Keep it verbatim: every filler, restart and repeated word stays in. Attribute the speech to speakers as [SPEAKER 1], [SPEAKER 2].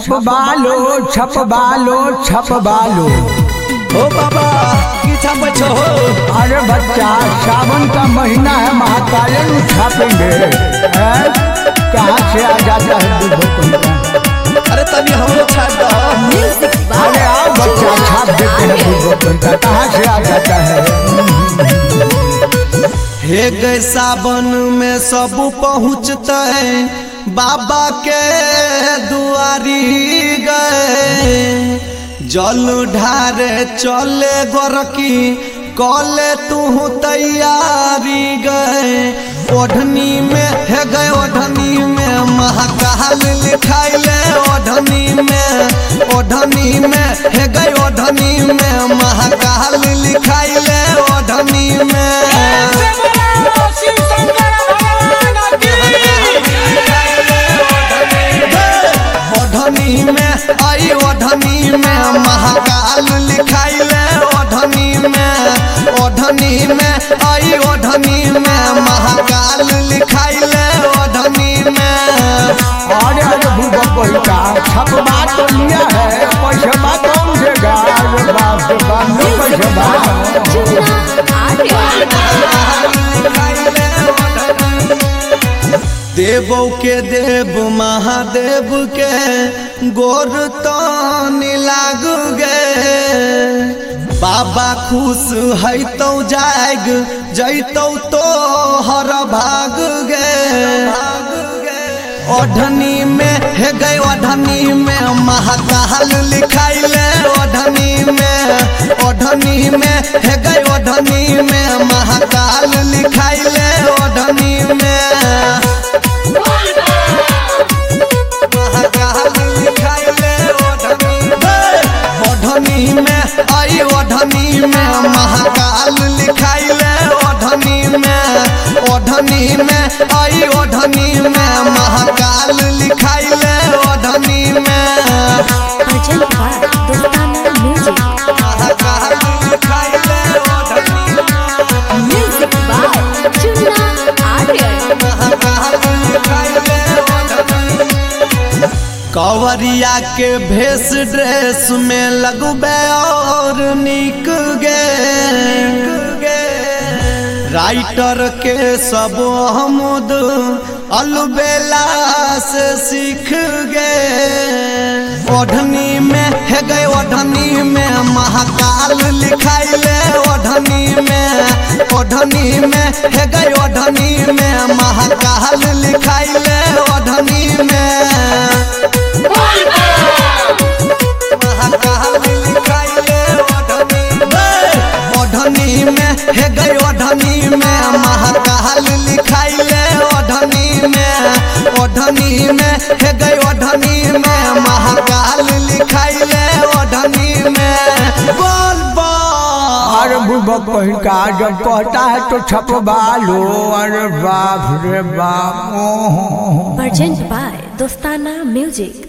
[SPEAKER 1] छपबालो छपबालो छपबालो।
[SPEAKER 2] ओ बाबा की छाप छो।
[SPEAKER 1] अरे बच्चा सावन का महीना है, महाकाल छापेंगे। कहाँ से आ जाता है दूध?
[SPEAKER 2] अरे तभी हम लोग छाप दो।
[SPEAKER 1] अरे आओ बच्चा छाप देते हैं दूध। कहाँ से आ जाता है?
[SPEAKER 2] हे गए सावन में सब पहुँचते बाबा के दुआरी गए। जल ढारे चले गोरकी कले तू तैयारी गए। ओढ़नी में है गए ओढ़नी में महाकाल लिखाइले। ओढ़नी में ओढ़नी में है गए ओढ़नी में महाकाल लिखाइले। ओढ़नी में ओढ़नी में आई ओढ़नी में महाकाल लिखाइले। ओढ़नी में ओढ़नी में आई ओढ़नी में महाकाल लिखाइले। ओढ़नी में
[SPEAKER 1] अरे अरे भूबा पैसा छपवा तो लिया है, पैसा कौन देगा? बाप रे बाप में पैसा
[SPEAKER 2] देवो के देव महादेव के गोर तानी लाग गए। बाबा खुश है तो जाग जैतो तो हर भाग गए। ओढ़नी में है गए ओढ़नी में महाकाल लिखाइले। ओढ़नी में ओढ़नी में है गए ओढ़नी में महाकाल लिखाइले। ओढ़नी में ओढ़नी में आई ओढ़नी में महाकाल लिखाइले। ओढ़नी में ओढ़नी में आई ओढ़नी में महाकाल लिखाइले। ओढ़नी में महाकाल लिखाइले।
[SPEAKER 3] Music by Chunna Aryan.
[SPEAKER 2] महाकाल लिखाइले। कवरिया के भेष ड्रेस में लगबे और निक गे। राइटर के सब अहमद अलबेला से सीख गए। ओढ़नी में है गए ओढ़नी में महाकाल लिखाइले। ओढ़नी में ओढ़नी में है गए ओढ़नी में महाकाल लिखाइले। ओढ़नी में महाकाल लिखाइले। ओढ़नी में है गए ओढ़नी में महाकाल लिखाइले। ओढ़नी में ओढ़नी में है गए ओढ़नी में महाकाल लिखाइले। ओढ़नी में बोल बोल।
[SPEAKER 1] अरे भूबा पैसा जब कहता है तो छपवा लो। अरे बाप रे बाप।
[SPEAKER 3] Present by Dostana music.